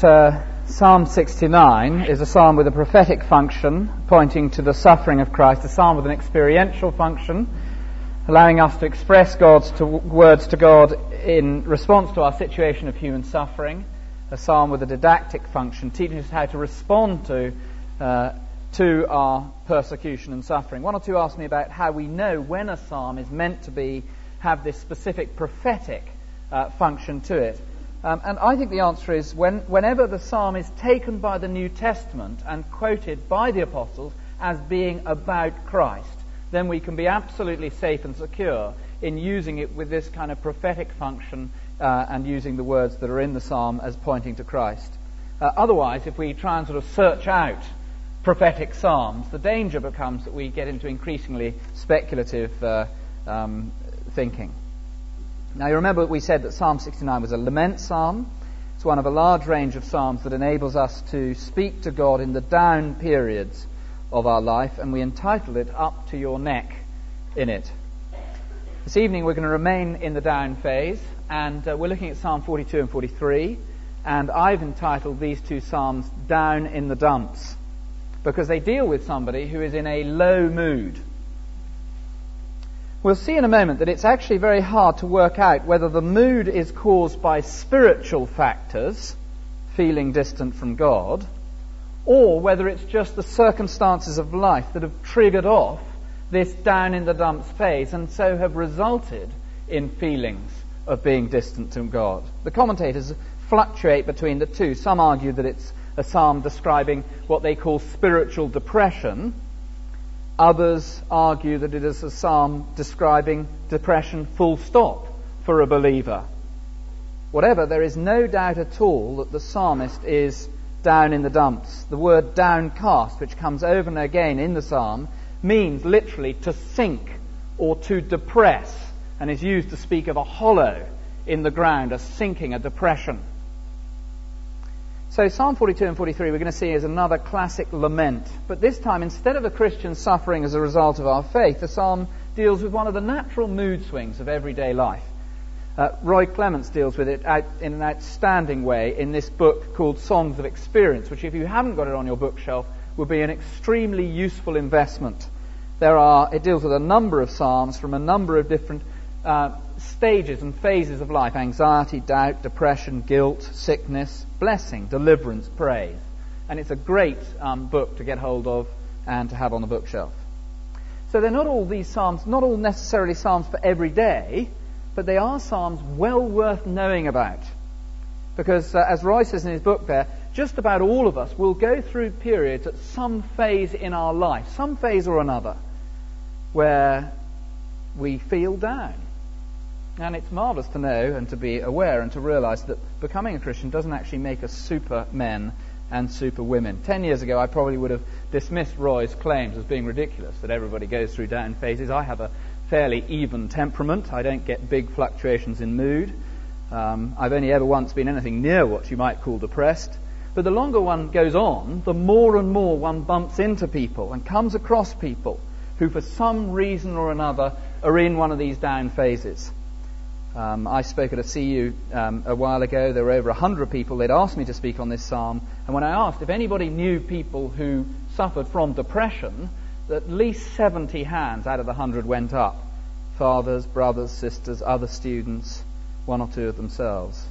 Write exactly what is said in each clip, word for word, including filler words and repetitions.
that uh, Psalm sixty-nine is a psalm with a prophetic function, pointing to the suffering of Christ, a psalm with an experiential function, allowing us to express God's to, words to God in response to our situation of human suffering, a psalm with a didactic function, teaching us how to respond to uh, to our persecution and suffering. One or two asked me about how we know when a psalm is meant to be have this specific prophetic uh, function to it. Um, and I think the answer is when, whenever the psalm is taken by the New Testament and quoted by the apostles as being about Christ, then we can be absolutely safe and secure in using it with this kind of prophetic function uh, and using the words that are in the psalm as pointing to Christ. Uh, otherwise, if we try and sort of search out prophetic psalms, the danger becomes that we get into increasingly speculative uh, um, thinking. Now, you remember we said that Psalm sixty-nine was a lament psalm. It's one of a large range of psalms that enables us to speak to God in the down periods of our life, and we entitled it Up to Your Neck in it. This evening we're going to remain in the down phase, and uh, we're looking at Psalm forty-two and forty-three, and I've entitled these two psalms Down in the Dumps, because they deal with somebody who is in a low mood. We'll see in a moment that it's actually very hard to work out whether the mood is caused by spiritual factors, feeling distant from God, or whether it's just the circumstances of life that have triggered off this down in the dumps phase and so have resulted in feelings of being distant from God. The commentators fluctuate between the two. Some argue that it's a psalm describing what they call spiritual depression. Others argue that it is a psalm describing depression full stop for a believer. Whatever, there is no doubt at all that the psalmist is down in the dumps. The word downcast, which comes over and again in the psalm, means literally to sink or to depress, and is used to speak of a hollow in the ground, a sinking, a depression. So Psalm forty-two and forty-three we're going to see is another classic lament. But this time, instead of a Christian suffering as a result of our faith, the psalm deals with one of the natural mood swings of everyday life. Uh, Roy Clements deals with it out in an outstanding way in this book called Songs of Experience, which if you haven't got it on your bookshelf, will be an extremely useful investment. There are, it deals with a number of psalms from a number of different uh, stages and phases of life: anxiety, doubt, depression, guilt, sickness, blessing, deliverance, praise. And it's a great um, book to get hold of and to have on the bookshelf. So they're not all these psalms, not all necessarily psalms for every day, but they are psalms well worth knowing about. Because uh, as Roy says in his book there, just about all of us will go through periods at some phase in our life, some phase or another, where we feel down. And it's marvellous to know and to be aware and to realise that becoming a Christian doesn't actually make us super men and super women. Ten years ago I probably would have dismissed Roy's claims as being ridiculous, that everybody goes through down phases. I have a fairly even temperament. I don't get big fluctuations in mood. Um, I've only ever once been anything near what you might call depressed. But the longer one goes on, the more and more one bumps into people and comes across people who for some reason or another are in one of these down phases. Um, I spoke at a C U um, a while ago. There were over a hundred people. They'd asked me to speak on this psalm. And when I asked if anybody knew people who suffered from depression, at least seventy hands out of the hundred went up. Fathers, brothers, sisters, other students, one or two of themselves.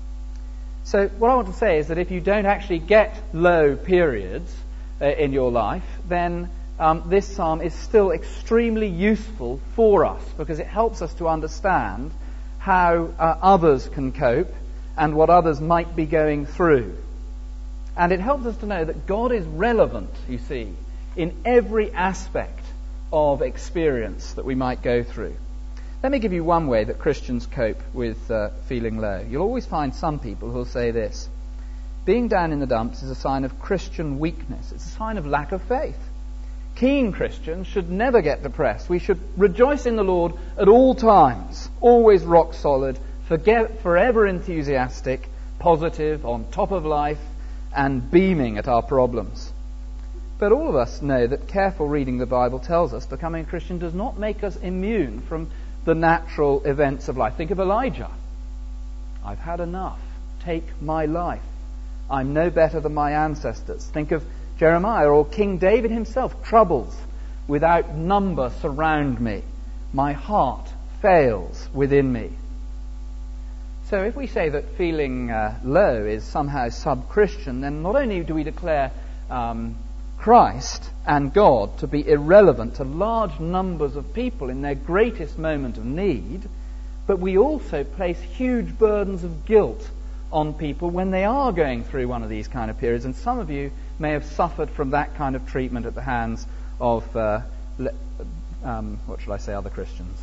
So what I want to say is that if you don't actually get low periods uh, in your life, then um, this psalm is still extremely useful for us, because it helps us to understand how uh, others can cope and what others might be going through. And it helps us to know that God is relevant, you see, in every aspect of experience that we might go through. Let me give you one way that Christians cope with uh, feeling low. You'll always find some people who'll say this: being down in the dumps is a sign of Christian weakness. It's a sign of lack of faith. Keen Christians should never get depressed. We should rejoice in the Lord at all times, always rock solid, forget, forever enthusiastic, positive, on top of life, and beaming at our problems. But all of us know that careful reading the Bible tells us becoming a Christian does not make us immune from the natural events of life. Think of Elijah. I've had enough. Take my life. I'm no better than my ancestors. Think of Jeremiah or King David himself. Troubles without number surround me. My heart fails within me. So if we say that feeling uh, low is somehow sub-Christian, then not only do we declare um, Christ and God to be irrelevant to large numbers of people in their greatest moment of need, but we also place huge burdens of guilt on people when they are going through one of these kind of periods. And some of you may have suffered from that kind of treatment at the hands of, uh, um, what shall I say, other Christians.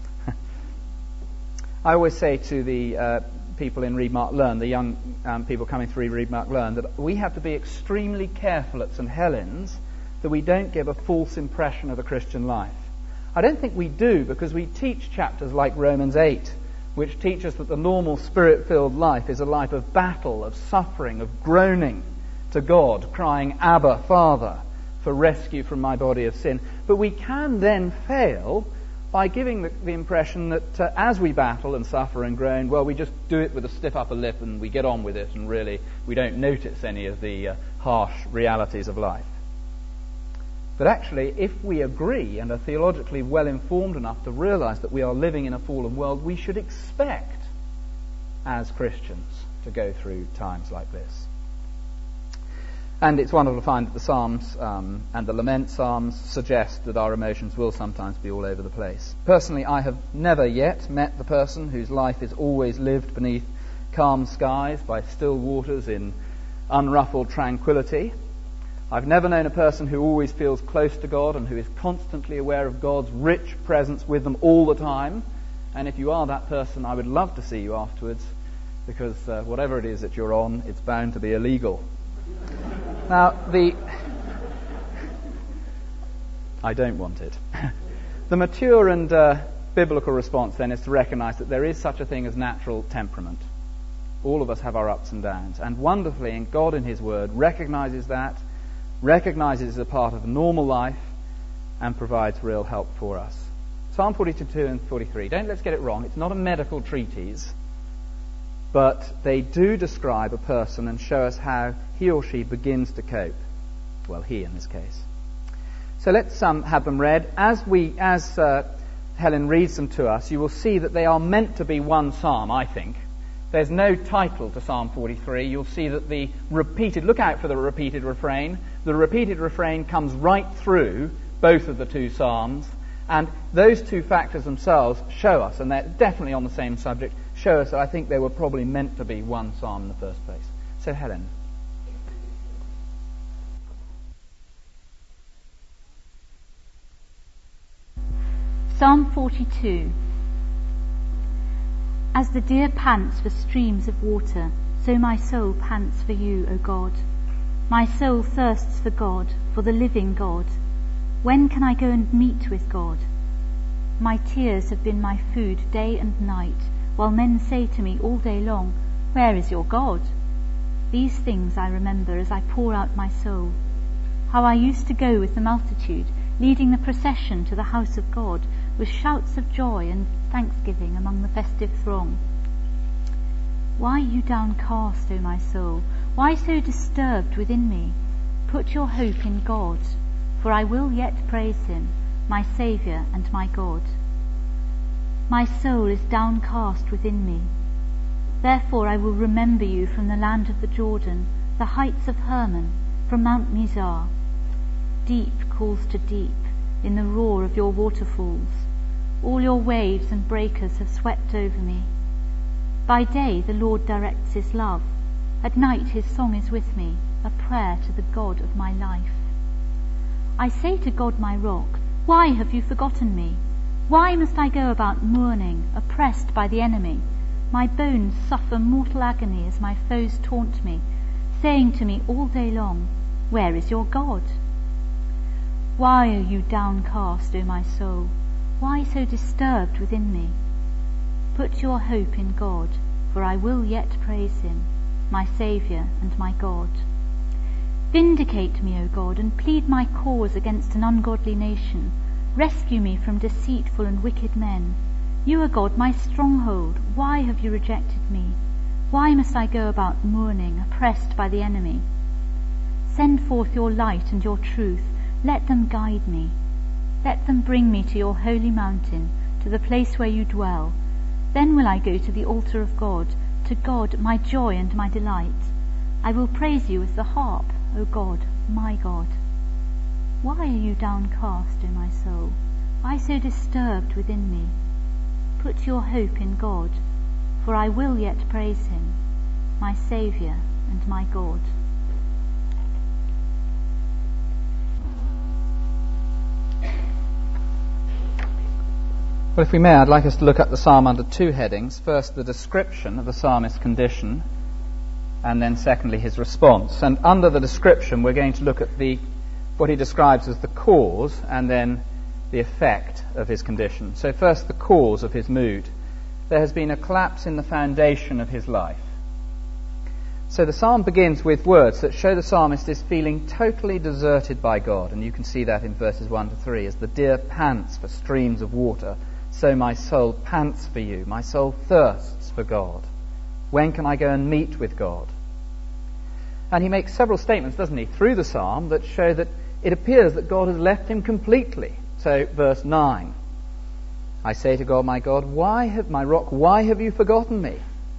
I always say to the uh, people in Read, Mark, Learn, the young um, people coming through Read, Mark, Learn, that we have to be extremely careful at St Helens that we don't give a false impression of the Christian life. I don't think we do, because we teach chapters like Romans eight, which teach us that the normal spirit-filled life is a life of battle, of suffering, of groaning to God, crying, Abba, Father, for rescue from my body of sin. But we can then fail by giving the, the impression that uh, as we battle and suffer and groan, well, we just do it with a stiff upper lip and we get on with it, and really we don't notice any of the uh, harsh realities of life. But actually, if we agree and are theologically well informed enough to realize that we are living in a fallen world, we should expect, as Christians, to go through times like this. And it's wonderful to find that the Psalms um, and the Lament Psalms suggest that our emotions will sometimes be all over the place. Personally, I have never yet met the person whose life is always lived beneath calm skies, by still waters in unruffled tranquility. I've never known a person who always feels close to God and who is constantly aware of God's rich presence with them all the time. And if you are that person, I would love to see you afterwards, because uh, whatever it is that you're on, it's bound to be illegal. Now, the... I don't want it. The mature and uh, biblical response then is to recognize that there is such a thing as natural temperament. All of us have our ups and downs. And wonderfully, and God in His Word recognizes that, recognizes it as a part of normal life, and provides real help for us. Psalm forty-two and forty-three. Don't let's get it wrong. It's not a medical treatise, but they do describe a person and show us how he or she begins to cope. Well, he in this case. So let's um, have them read. As we, as uh, Helen reads them to us, you will see that they are meant to be one psalm, I think. There's no title to Psalm forty-three. You'll see that the repeated, look out for the repeated refrain. The repeated refrain comes right through both of the two psalms, and those two factors themselves show us, and they're definitely on the same subject, show us that I think they were probably meant to be one psalm in the first place. So Helen. Psalm forty-two. As the deer pants for streams of water, so my soul pants for you, O God. My soul thirsts for God, for the living God. When can I go and meet with God? My tears have been my food day and night, while men say to me all day long, where is your God? These things I remember as I pour out my soul. How I used to go with the multitude, leading the procession to the house of God, with shouts of joy and thanksgiving among the festive throng. Why are you downcast, O my soul? Why so disturbed within me? Put your hope in God, for I will yet praise Him, my Saviour and my God. My soul is downcast within me. Therefore I will remember you from the land of the Jordan, the heights of Hermon, from Mount Mizar. Deep calls to deep in the roar of your waterfalls. All your waves and breakers have swept over me. By day the Lord directs His love. At night His song is with me, a prayer to the God of my life. I say to God my rock, why have you forgotten me? Why must I go about mourning, oppressed by the enemy? My bones suffer mortal agony as my foes taunt me, saying to me all day long, where is your God? Why are you downcast, O my soul? Why so disturbed within me? Put your hope in God, for I will yet praise Him, my Saviour and my God. Vindicate me, O God, and plead my cause against an ungodly nation. Rescue me from deceitful and wicked men. You are God, my stronghold. Why have you rejected me? Why must I go about mourning, oppressed by the enemy? Send forth your light and your truth. Let them guide me. Let them bring me to your holy mountain, to the place where you dwell. Then will I go to the altar of God, to God my joy and my delight. I will praise you with the harp, O God, my God. Why are you downcast, O my soul? Why so disturbed within me? Put your hope in God, for I will yet praise him, my Saviour and my God. Well, if we may, I'd like us to look at the psalm under two headings. First, the description of the psalmist's condition, and then secondly, his response. And under the description, we're going to look at the what he describes as the cause, and then the effect of his condition. So first, the cause of his mood. There has been a collapse in the foundation of his life. So the psalm begins with words that show the psalmist is feeling totally deserted by God, and you can see that in verses one to three. As the deer pants for streams of water, so my soul pants for you. My soul thirsts for God. When can I go and meet with God? And he makes several statements, doesn't he, through the psalm that show that it appears that God has left him completely. So, verse nine, I say to God, my God, why have my rock, why have you forgotten me?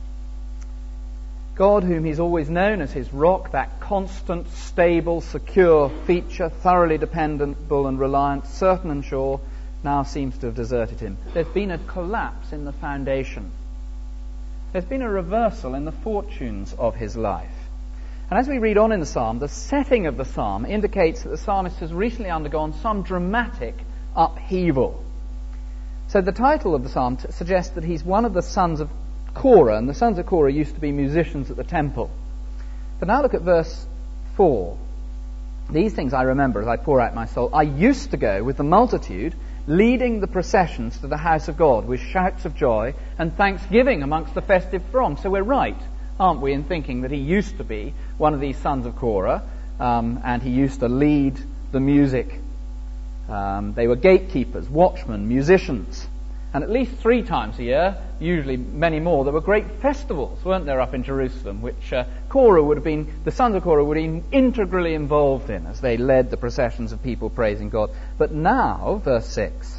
God, whom he's always known as his rock, that constant, stable, secure feature, thoroughly dependable and reliant, certain and sure, now seems to have deserted him. There's been a collapse in the foundation. There's been a reversal in the fortunes of his life. And as we read on in the psalm, the setting of the psalm indicates that the psalmist has recently undergone some dramatic upheaval. So the title of the psalm t- suggests that he's one of the sons of Korah, and the sons of Korah used to be musicians at the temple. But now look at verse four. These things I remember as I pour out my soul. I used to go with the multitude, leading the processions to the house of God with shouts of joy and thanksgiving amongst the festive throng. So we're right, aren't we, in thinking that he used to be one of these sons of Korah, um, and he used to lead the music. Um, they were gatekeepers, watchmen, musicians. And at least three times a year, usually many more, there were great festivals, weren't there, up in Jerusalem, which uh, Korah would have been, the sons of Korah would have been integrally involved in as they led the processions of people praising God. But now, verse six,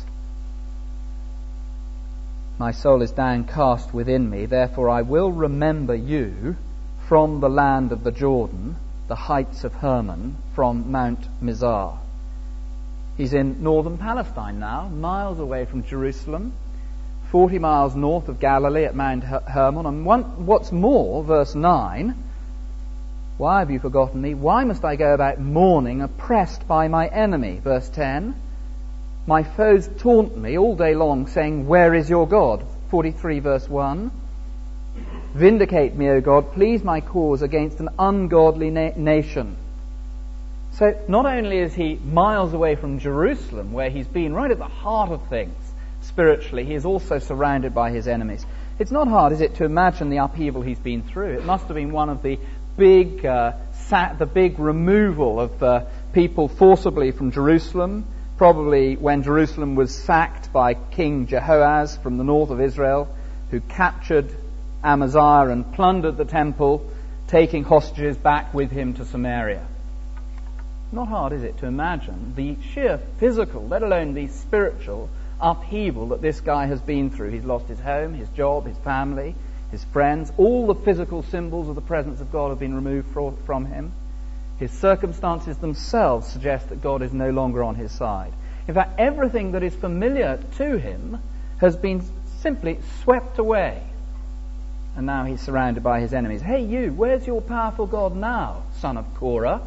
my soul is downcast within me, therefore I will remember you from the land of the Jordan, the heights of Hermon, from Mount Mizar. He's in northern Palestine now, miles away from Jerusalem, forty miles north of Galilee at Mount Hermon. And one, what's more, verse nine, why have you forgotten me? Why must I go about mourning, oppressed by my enemy? Verse ten, my foes taunt me all day long, saying, where is your God? forty-three verse one, vindicate me, O God, please my cause against an ungodly na- nation. So not only is he miles away from Jerusalem, where he's been right at the heart of things spiritually, he is also surrounded by his enemies. It's not hard, is it, to imagine the upheaval he's been through. It must have been one of the big, uh, sa- the big removal of uh, people forcibly from Jerusalem, probably when Jerusalem was sacked by King Jehoaz from the north of Israel, who captured Amaziah and plundered the temple, taking hostages back with him to Samaria. Not hard, is it, to imagine the sheer physical, let alone the spiritual upheaval that this guy has been through. He's lost his home, his job, his family, his friends. All the physical symbols of the presence of God have been removed from him. His circumstances themselves suggest that God is no longer on his side. In fact, everything that is familiar to him has been simply swept away. And now he's surrounded by his enemies. Hey you, where's your powerful God now, son of Korah?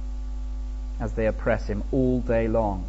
As they oppress him all day long.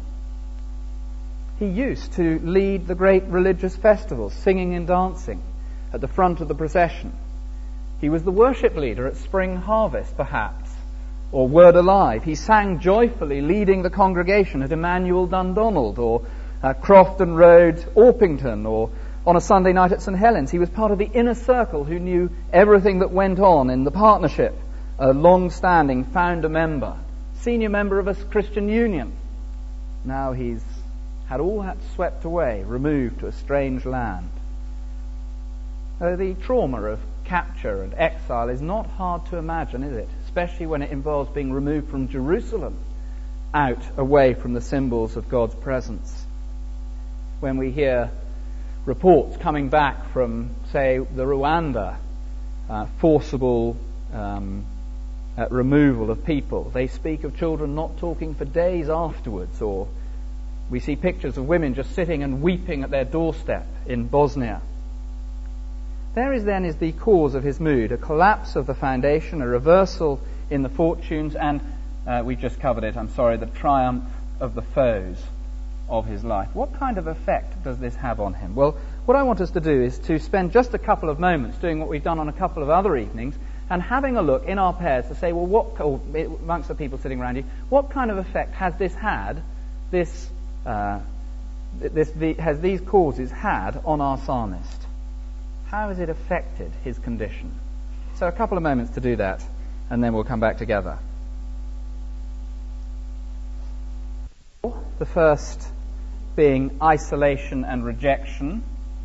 He used to lead the great religious festivals, singing and dancing at the front of the procession. He was the worship leader at Spring Harvest, perhaps, or Word Alive. He sang joyfully, leading the congregation at Emmanuel Dundonald, or uh, Crofton Road, Orpington, or on a Sunday night at St Helens. He was part of the inner circle who knew everything that went on in the partnership, a long-standing founder member, senior member of a Christian Union. Now he's had all that swept away, removed to a strange land. Uh, the trauma of capture and exile is not hard to imagine, is it? Especially when it involves being removed from Jerusalem, out, away from the symbols of God's presence. When we hear reports coming back from, say, the Rwanda uh, forcible um, uh, removal of people, they speak of children not talking for days afterwards, or we see pictures of women just sitting and weeping at their doorstep in Bosnia. There is then is the cause of his mood, a collapse of the foundation, a reversal in the fortunes, and uh, we've just covered it, I'm sorry, the triumph of the foes of his life. What kind of effect does this have on him? Well, what I want us to do is to spend just a couple of moments doing what we've done on a couple of other evenings and having a look in our pairs to say, well, what, or amongst the people sitting around you, what kind of effect has this had, this, uh, this the, has these causes had on our psalmist? How has it affected his condition? So a couple of moments to do that, and then we'll come back together. The first being isolation and rejection.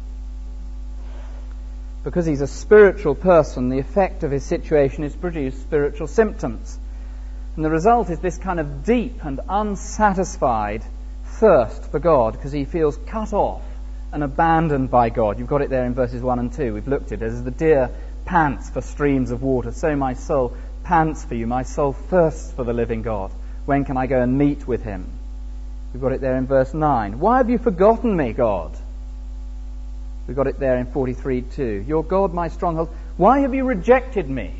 Because he's a spiritual person, the effect of his situation is to produce spiritual symptoms. And the result is this kind of deep and unsatisfied thirst for God, because he feels cut off and abandoned by God. You've got it there in verses one and two. We've looked at it. As the deer pants for streams of water, so my soul pants for you. My soul thirsts for the living God. When can I go and meet with him? We've got it there in verse nine. Why have you forgotten me, God? We've got it there in forty-three two. Your God, my stronghold, why have you rejected me?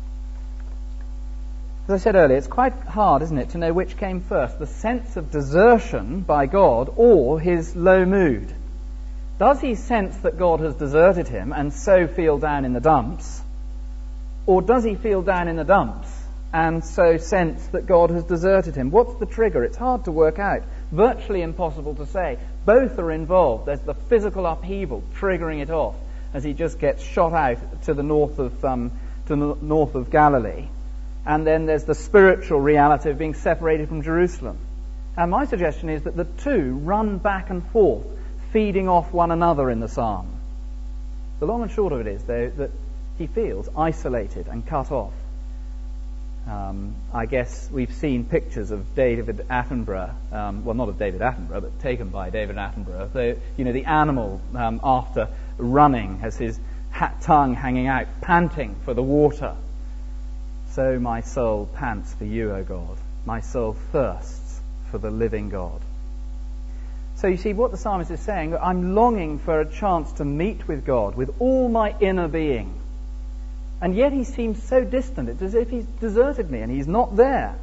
As I said earlier, it's quite hard, isn't it, to know which came first, the sense of desertion by God or his low mood. Does he sense that God has deserted him and so feel down in the dumps? Or does he feel down in the dumps and so sense that God has deserted him? What's the trigger? It's hard to work out. Virtually impossible to say. Both are involved. There's the physical upheaval triggering it off as he just gets shot out to the north of um, to the north of Galilee, and then there's the spiritual reality of being separated from Jerusalem. And my suggestion is that the two run back and forth, feeding off one another in the psalm. The long and short of it is, though, that he feels isolated and cut off. Um, I guess we've seen pictures of David Attenborough, um, well, not of David Attenborough, but taken by David Attenborough. So, you know, the animal, um, after running, has his hat tongue hanging out, panting for the water. So my soul pants for you, O God. My soul thirsts for the living God. So you see, what the psalmist is saying, I'm longing for a chance to meet with God with all my inner being. And yet he seems so distant. It's as if he's deserted me and he's not there.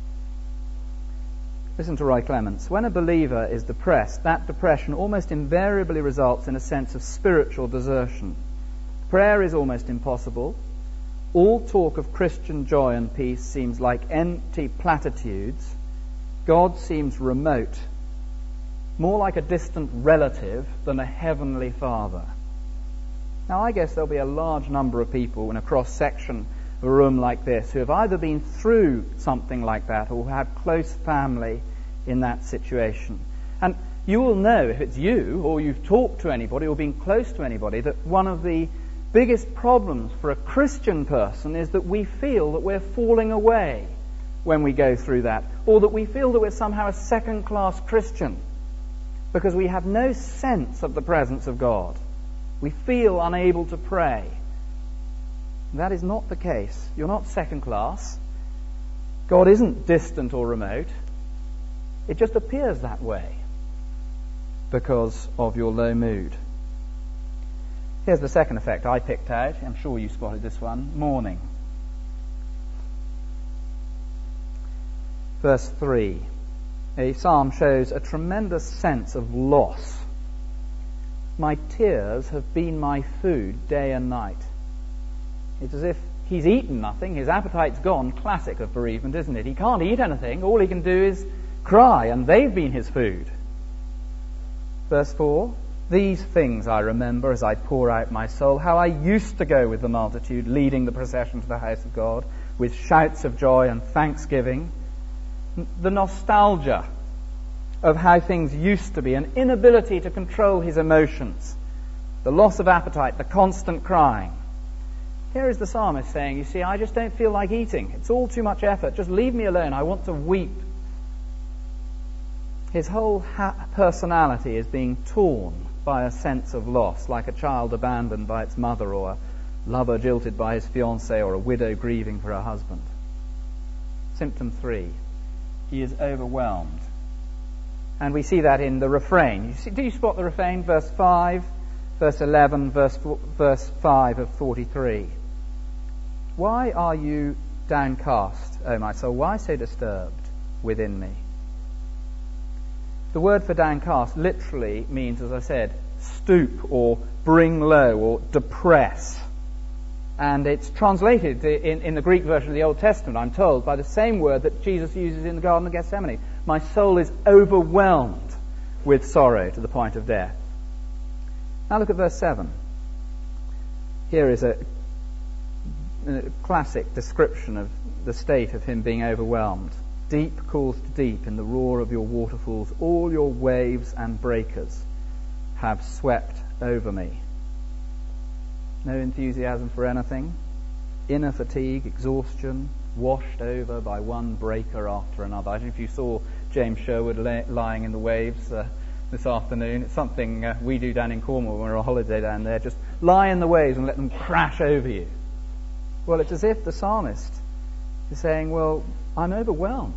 Listen to Roy Clements. When a believer is depressed, that depression almost invariably results in a sense of spiritual desertion. Prayer is almost impossible. All talk of Christian joy and peace seems like empty platitudes. God seems remote, more like a distant relative than a heavenly Father. Now, I guess there'll be a large number of people in a cross-section of a room like this who have either been through something like that or have close family in that situation. And you will know, if it's you or you've talked to anybody or been close to anybody, that one of the biggest problems for a Christian person is that we feel that we're falling away when we go through that, or that we feel that we're somehow a second-class Christian because we have no sense of the presence of God. We feel unable to pray. That is not the case. You're not second class. God isn't distant or remote. It just appears that way because of your low mood. Here's the second effect I picked out. I'm sure you spotted this one. Mourning. Verse three. A psalm shows a tremendous sense of loss. My tears have been my food day and night. It's as if he's eaten nothing, his appetite's gone. Classic of bereavement, isn't it? He can't eat anything, all he can do is cry, and they've been his food. Verse four, these things I remember as I pour out my soul, how I used to go with the multitude, leading the procession to the house of God, with shouts of joy and thanksgiving. The nostalgia of how things used to be, an inability to control his emotions, the loss of appetite, the constant crying. Here is the psalmist saying, you see, I just don't feel like eating. It's all too much effort. Just leave me alone. I want to weep. His whole ha- personality is being torn by a sense of loss, like a child abandoned by its mother, or a lover jilted by his fiancée, or a widow grieving for her husband. Symptom three, he is overwhelmed. And we see that in the refrain. You see, do you spot the refrain? Verse five, verse eleven, verse, four, verse five of forty-three. Why are you downcast, O my soul? Why so disturbed within me? The word for downcast literally means, as I said, stoop or bring low or depress. And it's translated in, in the Greek version of the Old Testament, I'm told, by the same word that Jesus uses in the Garden of Gethsemane. My soul is overwhelmed with sorrow to the point of death. Now look at verse seven. Here is a, a classic description of the state of him being overwhelmed. Deep calls to deep in the roar of your waterfalls. All your waves and breakers have swept over me. No enthusiasm for anything. Inner fatigue, exhaustion, washed over by one breaker after another. I don't know if you saw James Sherwood lay, lying in the waves uh, this afternoon. It's something uh, we do down in Cornwall when we're on holiday down there. Just lie in the waves and let them crash over you. Well, it's as if the psalmist is saying, well, I'm overwhelmed.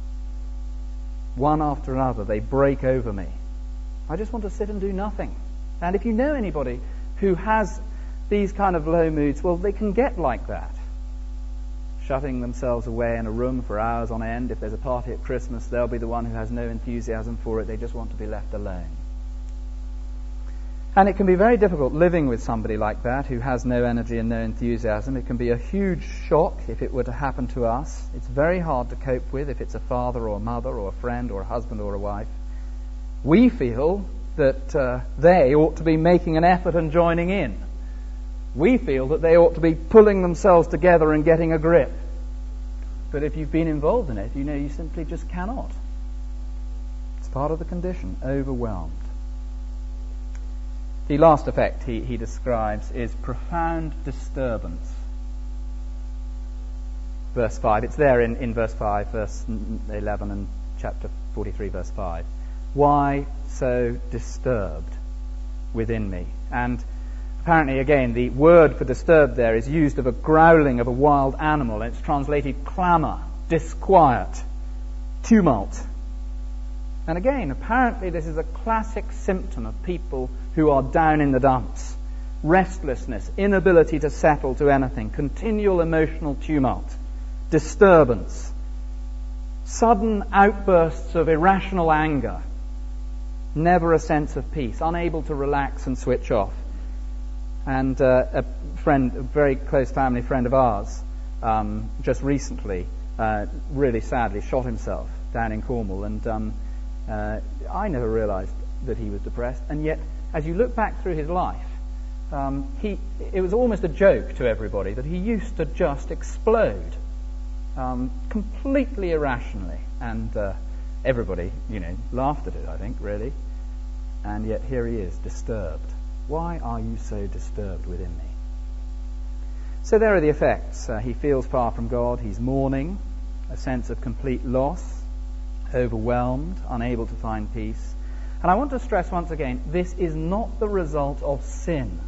One after another, they break over me. I just want to sit and do nothing. And if you know anybody who has these kind of low moods, well, they can get like that. Shutting themselves away in a room for hours on end. If there's a party at Christmas, they'll be the one who has no enthusiasm for it. They just want to be left alone. And it can be very difficult living with somebody like that who has no energy and no enthusiasm. It can be a huge shock if it were to happen to us. It's very hard to cope with if it's a father or a mother or a friend or a husband or a wife. We feel that uh, they ought to be making an effort and joining in. We feel that they ought to be pulling themselves together and getting a grip. But if you've been involved in it, you know you simply just cannot. It's part of the condition, overwhelmed. The last effect he, he describes is profound disturbance. Verse five. It's there in, in verse five, verse eleven, and chapter forty-three, verse five. Why so disturbed within me? And apparently, again, the word for disturbed there is used of a growling of a wild animal. And it's translated clamour, disquiet, tumult. And again, apparently this is a classic symptom of people who are down in the dumps. Restlessness, inability to settle to anything, continual emotional tumult, disturbance, sudden outbursts of irrational anger, never a sense of peace, unable to relax and switch off. And uh, a friend, a very close family friend of ours, um, just recently, uh, really sadly shot himself down in Cornwall. And um, uh, I never realised that he was depressed. And yet, as you look back through his life, um, he it was almost a joke to everybody that he used to just explode, um, completely irrationally. And uh, everybody, you know, laughed at it, I think, really. And yet here he is, disturbed. Why are you so disturbed within me? So there are the effects. Uh, he feels far from God. He's mourning, a sense of complete loss, overwhelmed, unable to find peace. And I want to stress once again, this is not the result of sin.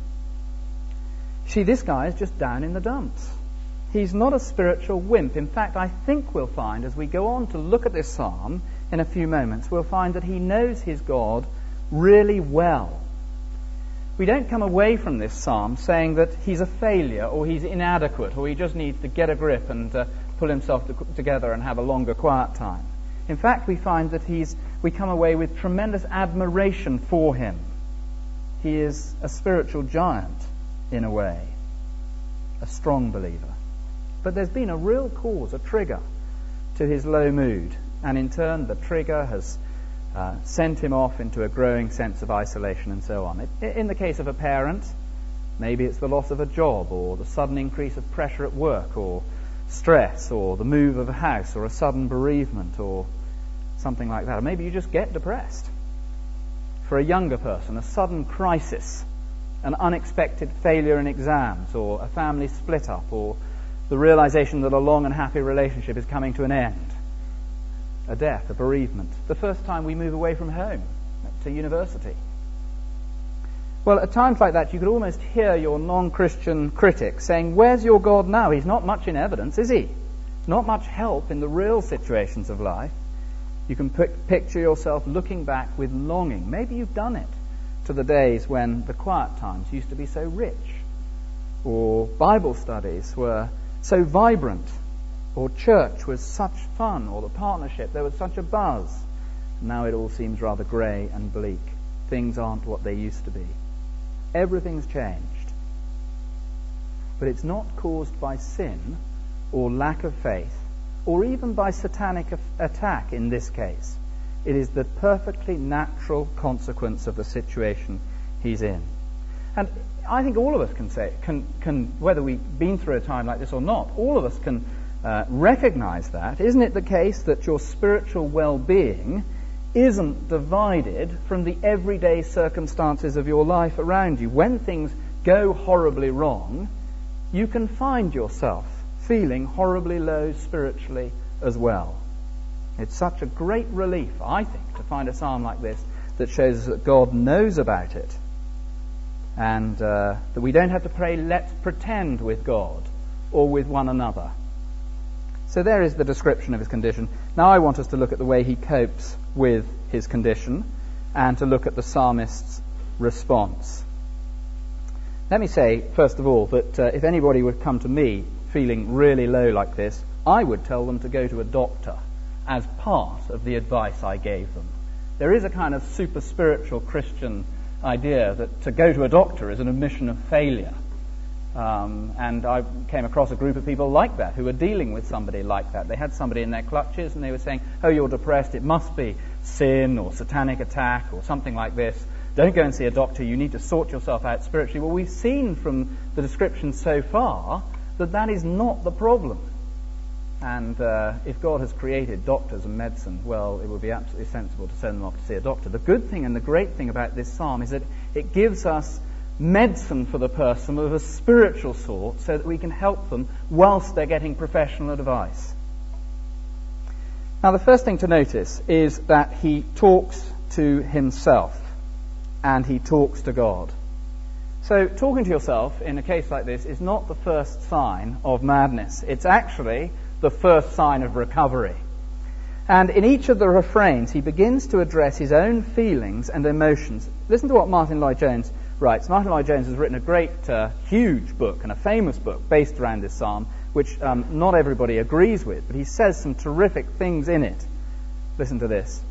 See, this guy is just down in the dumps. He's not a spiritual wimp. In fact, I think we'll find, as we go on to look at this psalm in a few moments, we'll find that he knows his God really well. We don't come away from this psalm saying that he's a failure or he's inadequate or he just needs to get a grip and uh, pull himself to, together and have a longer quiet time. In fact, we find that he's we come away with tremendous admiration for him. He is a spiritual giant in a way, a strong believer. But there's been a real cause, a trigger to his low mood, and in turn the trigger has Uh, sent him off into a growing sense of isolation and so on. It, in the case of a parent, maybe it's the loss of a job or the sudden increase of pressure at work or stress or the move of a house or a sudden bereavement or something like that. Or maybe you just get depressed. For a younger person, a sudden crisis an unexpected failure in exams, or a family split up, or the realization that a long and happy relationship is coming to an end, a death, a bereavement, the first time we move away from home to university. Well, at times like that, you could almost hear your non-Christian critic saying, where's your God now? He's not much in evidence, is he? Not much help in the real situations of life. You can p- picture yourself looking back with longing. Maybe you've done it to the days when the quiet times used to be so rich, or Bible studies were so vibrant, or church was such fun, or the partnership, there was such a buzz. Now it all seems rather grey and bleak. Things aren't what they used to be. Everything's changed. But it's not caused by sin or lack of faith, or even by satanic attack in this case. It is the perfectly natural consequence of the situation he's in. And I think all of us can say, can, can whether we've been through a time like this or not, all of us can uh, recognize that. Isn't it the case that your spiritual well-being isn't divided from the everyday circumstances of your life around you? When things go horribly wrong, you can find yourself feeling horribly low spiritually as well. It's such a great relief, I think, to find a psalm like this that shows us that God knows about it, and uh, that we don't have to pray, let's pretend with God or with one another. So there is the description of his condition. Now I want us to look at the way he copes with his condition, and to look at the psalmist's response. Let me say, first of all, that uh, if anybody would come to me feeling really low like this, I would tell them to go to a doctor as part of the advice I gave them. There is a kind of super spiritual Christian idea that to go to a doctor is an admission of failure. Um, and I came across a group of people like that who were dealing with somebody like that. They had somebody in their clutches and they were saying, oh, you're depressed, it must be sin or satanic attack or something like this. Don't go and see a doctor, you need to sort yourself out spiritually. Well, we've seen from the description so far that that is not the problem. And uh, if God has created doctors and medicine, well, it would be absolutely sensible to send them off to see a doctor. The good thing and the great thing about this psalm is that it gives us medicine for the person of a spiritual sort so that we can help them whilst they're getting professional advice. Now, the first thing to notice is that he talks to himself and he talks to God. So talking to yourself in a case like this is not the first sign of madness. It's actually the first sign of recovery. And in each of the refrains, he begins to address his own feelings and emotions. Listen to what Martin Lloyd-Jones writes. Martin Lloyd-Jones has written a great, uh, huge book and a famous book based around this psalm, which um, not everybody agrees with, but he says some terrific things in it. Listen to this.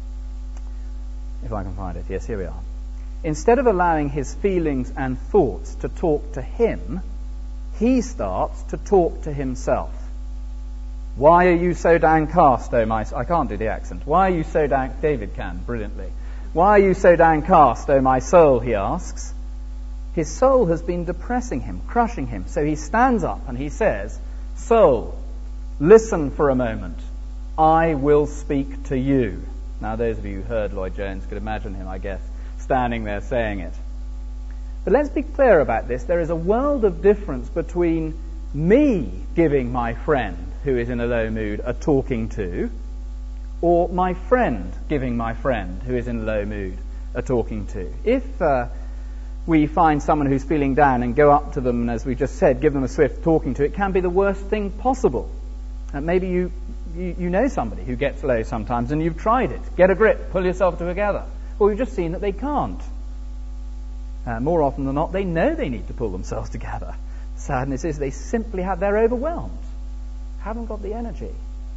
If I can find it. Yes, here we are. Instead of allowing his feelings and thoughts to talk to him, he starts to talk to himself. Why are you so downcast, O my... I can't do the accent. Why are you so down... David can, brilliantly. Why are you so downcast, O my soul, he asks. His soul has been depressing him, crushing him. So he stands up and he says, soul, listen for a moment. I will speak to you. Now, those of you who heard Lloyd-Jones could imagine him, I guess, standing there saying it. But let's be clear about this. There is a world of difference between me giving my friend who is in a low mood a talking to, or my friend giving my friend who is in a low mood a talking to. If uh, we find someone who's feeling down and go up to them and, as we just said, give them a swift talking to, it can be the worst thing possible. And maybe you, you, you know somebody who gets low sometimes and you've tried it. Get a grip, pull yourself together. Well, we've just seen that they can't. Uh, more often than not, they know they need to pull themselves together. Sadness is they simply have, they're overwhelmed. Haven't got the energy.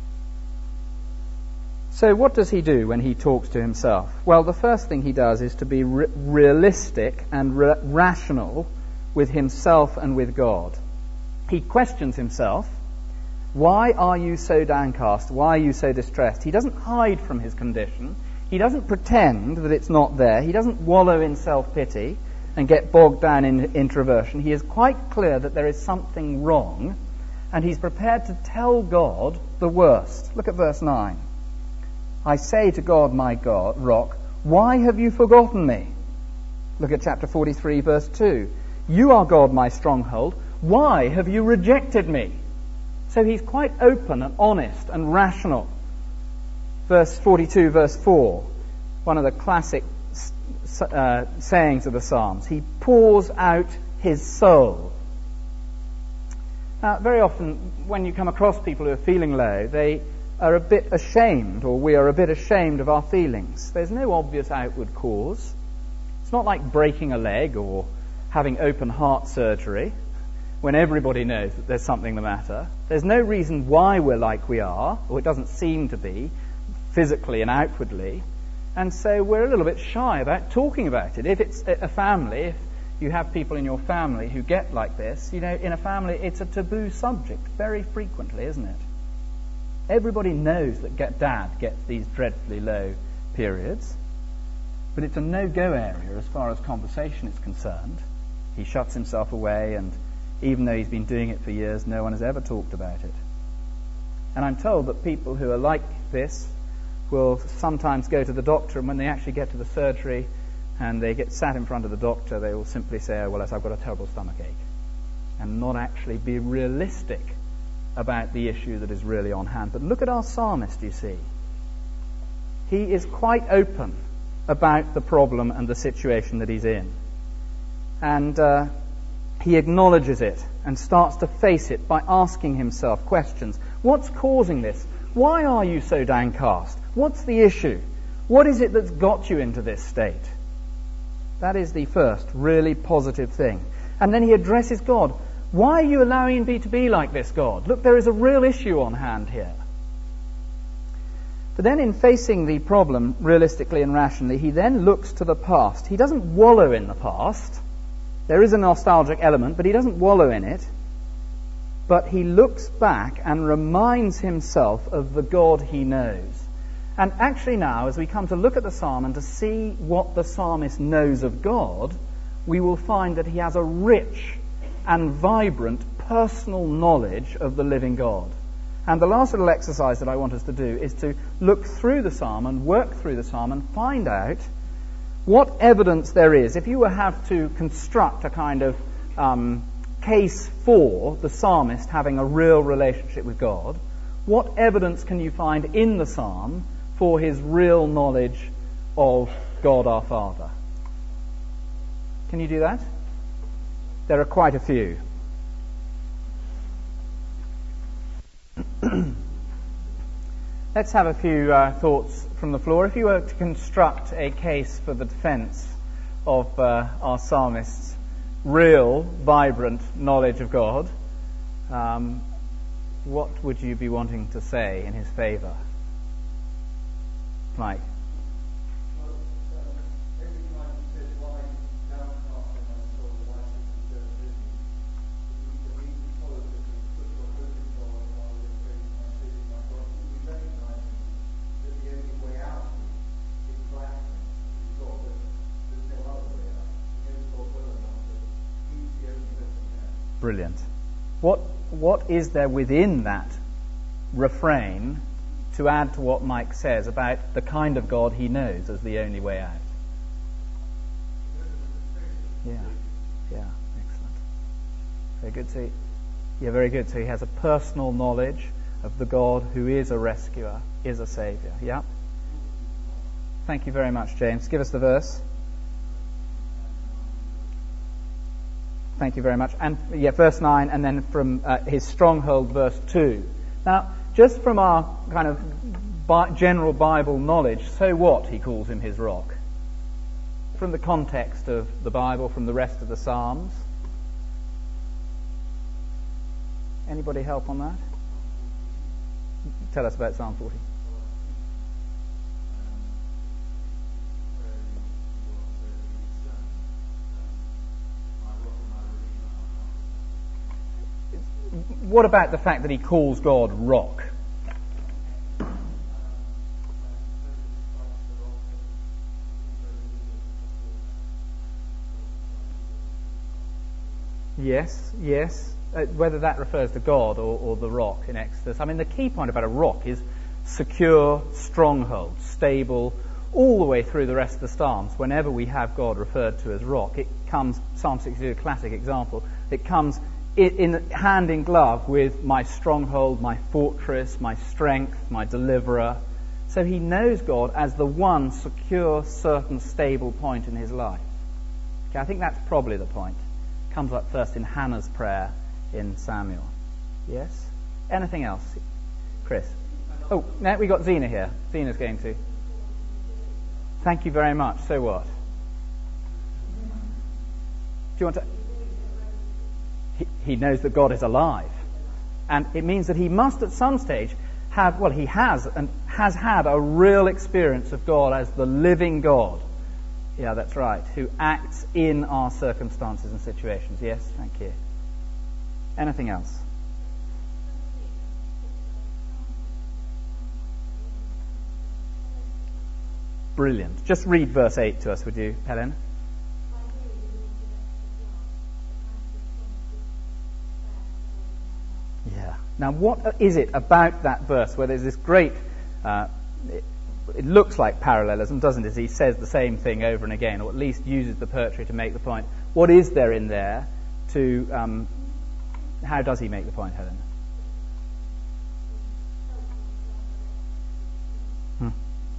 So what does he do when he talks to himself? Well, the first thing he does is to be re- realistic and ra- rational with himself and with God. He questions himself. Why are you so downcast? Why are you so distressed? He doesn't hide from his condition. He doesn't pretend that it's not there. He doesn't wallow in self-pity and get bogged down in introversion. He is quite clear that there is something wrong, and he's prepared to tell God the worst. Look at verse nine. I say to God, my God, rock, why have you forgotten me? Look at chapter forty-three, verse two. You are God, my stronghold. Why have you rejected me? So he's quite open and honest and rational. Verse forty-two, verse four, one of the classic uh, sayings of the Psalms. He pours out his soul. Now, very often when you come across people who are feeling low, they are a bit ashamed, or we are a bit ashamed of our feelings. There's no obvious outward cause. It's not like breaking a leg or having open heart surgery when everybody knows that there's something the matter. There's no reason why we're like we are, or it doesn't seem to be, physically and outwardly. And so we're a little bit shy about talking about it. If it's a family, if you have people in your family who get like this, you know, in a family it's a taboo subject very frequently, isn't it? Everybody knows that get dad gets these dreadfully low periods, but it's a no-go area as far as conversation is concerned. He shuts himself away, and even though he's been doing it for years, no one has ever talked about it. And I'm told that people who are like this will sometimes go to the doctor, and when they actually get to the surgery and they get sat in front of the doctor, they will simply say, oh, well, I've got a terrible stomachache, and not actually be realistic about the issue that is really on hand. But look at our psalmist, you see. He is quite open about the problem and the situation that he's in. And uh, he acknowledges it and starts to face it by asking himself questions. What's causing this? Why are you so downcast? What's the issue? What is it that's got you into this state? That is the first really positive thing. And then he addresses God. Why are you allowing me to be like this, God? Look, there is a real issue on hand here. But then in facing the problem realistically and rationally, he then looks to the past. He doesn't wallow in the past. There is a nostalgic element, but he doesn't wallow in it. But he looks back and reminds himself of the God he knows. And actually now, as we come to look at the psalm and to see what the psalmist knows of God, we will find that he has a rich and vibrant personal knowledge of the living God. And the last little exercise that I want us to do is to look through the psalm and work through the psalm and find out what evidence there is. If you were have to construct a kind of um, case for the psalmist having a real relationship with God, what evidence can you find in the psalm for his real knowledge of God our Father? Can you do that? There are quite a few. Let's have a few uh, thoughts from the floor. If you were to construct a case for the defense of uh, our psalmist's real, vibrant knowledge of God, um, what would you be wanting to say in his favour? Mike? Brilliant. What what is there within that refrain to add to what Mike says about the kind of God he knows as the only way out? Yeah, yeah, excellent. Very good. So, yeah, very good. So he has a personal knowledge of the God who is a rescuer, is a saviour. Yeah. Thank you very much, James. Give us the verse. Thank you very much. And yeah, verse nine, and then from uh, his stronghold, verse two. Now, just from our kind of bi- general Bible knowledge, so what he calls him his rock? From the context of the Bible, from the rest of the Psalms. Anybody help on that? Tell us about Psalm forty. What about the fact that he calls God rock? Yes, yes. Uh, whether that refers to God or, or the rock in Exodus. I mean, the key point about a rock is secure stronghold, stable, all the way through the rest of the Psalms, whenever we have God referred to as rock, it comes, Psalm sixty-two, a classic example, it comes in, in hand in glove with my stronghold, my fortress, my strength, my deliverer. So he knows God as the one secure, certain, stable point in his life. Okay, I think that's probably the point. It comes up first in Hannah's prayer in Samuel. Yes? Anything else? Chris? Oh, no, we got Zena here. Zena's going to. Thank you very much. So what? Do you want to... He, he knows that God is alive. And it means that he must at some stage have, well, he has, and has had a real experience of God as the living God. Yeah, that's right. Who acts in our circumstances and situations. Yes, thank you. Anything else? Brilliant. Just read verse eight to us, would you, Helen? Yeah. Now, what is it about that verse where there's this great, uh, it, it looks like parallelism, doesn't it? He says the same thing over and again, or at least uses the poetry to make the point. What is there in there to, um, how does he make the point, Helen? Hmm.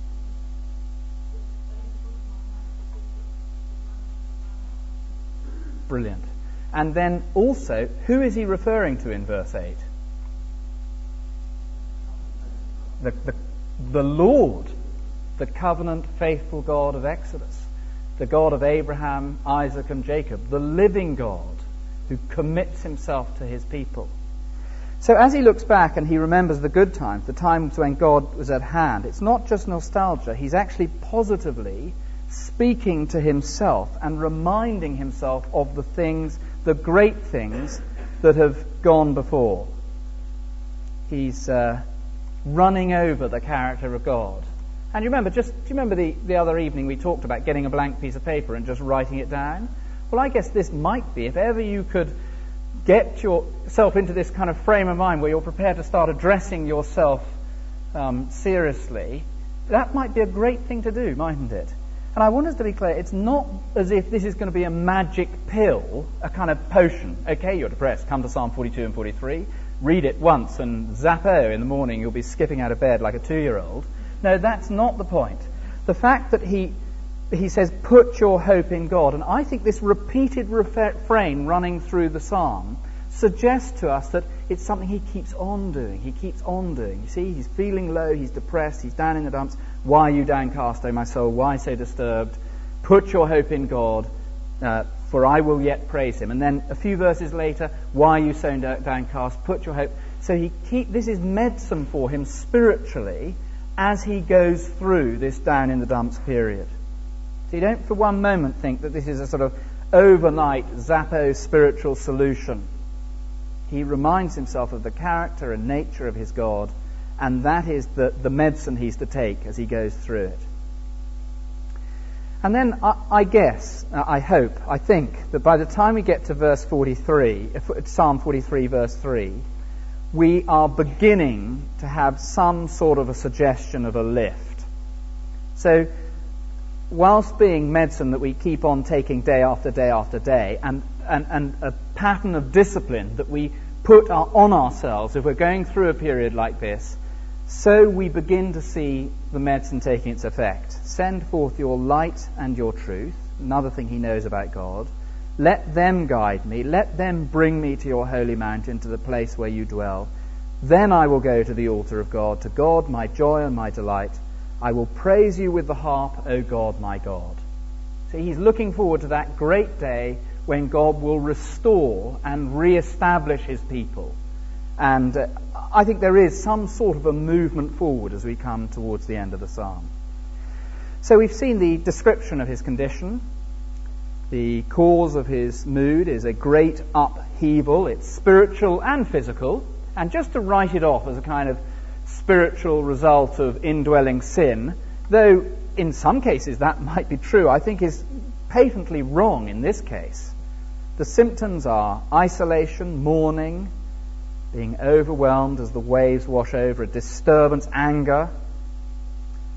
Brilliant. And then also, who is he referring to in verse eight? The, the, the Lord, the covenant faithful God of Exodus, the God of Abraham, Isaac and Jacob, the living God who commits himself to his people. So as he looks back and he remembers the good times, the times when God was at hand, it's not just nostalgia, he's actually positively speaking to himself and reminding himself of the things, the great things that have gone before. He's uh, running over the character of God. And you remember, just do you remember the, the other evening we talked about getting a blank piece of paper and just writing it down? Well, I guess this might be, if ever you could get yourself into this kind of frame of mind where you're prepared to start addressing yourself um, seriously, that might be a great thing to do, mightn't it? And I want us to be clear, it's not as if this is going to be a magic pill, a kind of potion. Okay, you're depressed, come to Psalm forty-two and forty-three, read it once, and zappo, in the morning you'll be skipping out of bed like a two-year-old. No, that's not the point. The fact that he he says, put your hope in God, and I think this repeated refrain running through the psalm suggests to us that it's something he keeps on doing. He keeps on doing. You see, he's feeling low, he's depressed, he's down in the dumps. Why are you downcast, O my soul? Why so disturbed? Put your hope in God, uh, for I will yet praise him. And then a few verses later, why are you so downcast? Put your hope. So he keep this is medicine for him spiritually as he goes through this down in the dumps period. So you don't for one moment think that this is a sort of overnight Zappo spiritual solution. He reminds himself of the character and nature of his God, and that is the, the medicine he's to take as he goes through it. And then I, I guess, I hope, I think that by the time we get to verse forty-three, Psalm forty-three verse three, we are beginning to have some sort of a suggestion of a lift. So, whilst being medicine that we keep on taking day after day after day, and, and, and a pattern of discipline that we put our, on ourselves if we're going through a period like this, so we begin to see the medicine taking its effect. Send forth your light and your truth, another thing he knows about God. Let them guide me, let them bring me to your holy mountain, to the place where you dwell. Then I will go to the altar of God, to God my joy and my delight. I will praise you with the harp, O God, my God. See, he's looking forward to that great day when God will restore and re-establish his people. And uh, I think there is some sort of a movement forward as we come towards the end of the psalm. So we've seen the description of his condition. The cause of his mood is a great upheaval. It's spiritual and physical. And just to write it off as a kind of spiritual result of indwelling sin, though in some cases that might be true, I think is patently wrong in this case. The symptoms are isolation, mourning, being overwhelmed as the waves wash over, a disturbance, anger.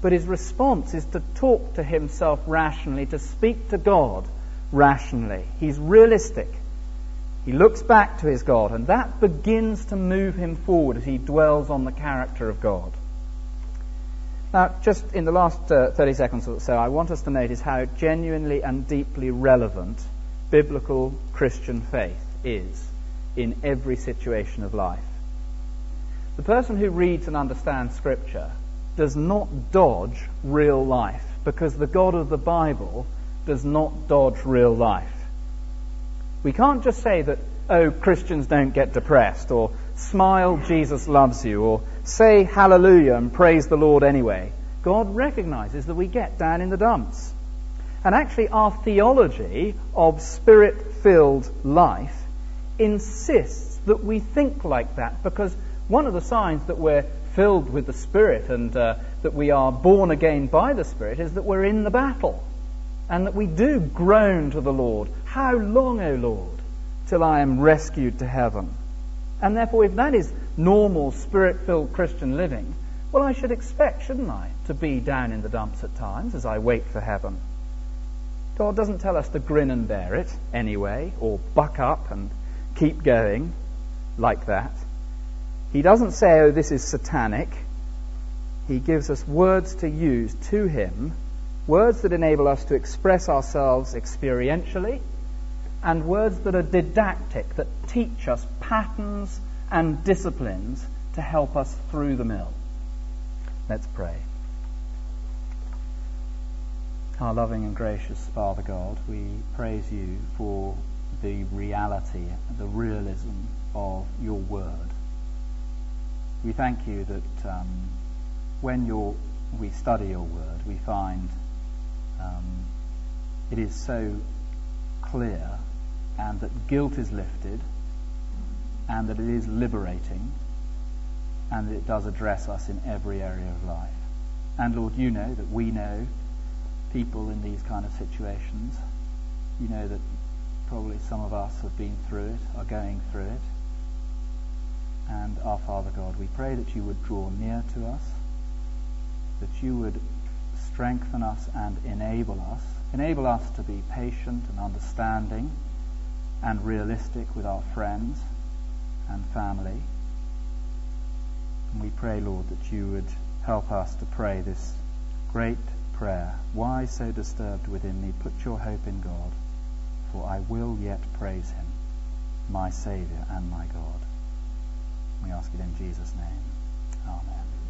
but his response is to talk to himself rationally, to speak to God rationally. He's realistic. He looks back to his God, and that begins to move him forward as he dwells on the character of God. Now, just in the last uh, thirty seconds or so, I want us to notice how genuinely and deeply relevant biblical Christian faith is in every situation of life. The person who reads and understands Scripture does not dodge real life, because the God of the Bible does not dodge real life. We can't just say that, oh, Christians don't get depressed, or smile, Jesus loves you, or say hallelujah and praise the Lord anyway. God recognizes that we get down in the dumps. And actually our theology of spirit-filled life insists that we think like that, because one of the signs that we're filled with the Spirit and uh, that we are born again by the Spirit is that we're in the battle, and that we do groan to the Lord, how long, O Lord, till I am rescued to heaven? And therefore, if that is normal Spirit-filled Christian living, well, I should expect, shouldn't I, to be down in the dumps at times as I wait for heaven. God doesn't tell us to grin and bear it anyway, or buck up and keep going like that. He doesn't say, oh, this is satanic. He gives us words to use to him, words that enable us to express ourselves experientially, and words that are didactic, that teach us patterns and disciplines to help us through the mill. Let's pray. Our loving and gracious Father God, we praise you for the reality, the realism of your word. We thank you that um, when you're, we study your word, we find um, it is so clear, and that guilt is lifted, and that it is liberating, and that it does address us in every area of life. And Lord, you know that we know people in these kind of situations. You know that probably some of us have been through it, are going through it. And our Father God, we pray that you would draw near to us, that you would strengthen us and enable us, enable us to be patient and understanding and realistic with our friends and family. And we pray, Lord, that you would help us to pray this great prayer. Why so disturbed within me? Put your hope in God, for I will yet praise him, my Saviour and my God. We ask it in Jesus' name. Amen.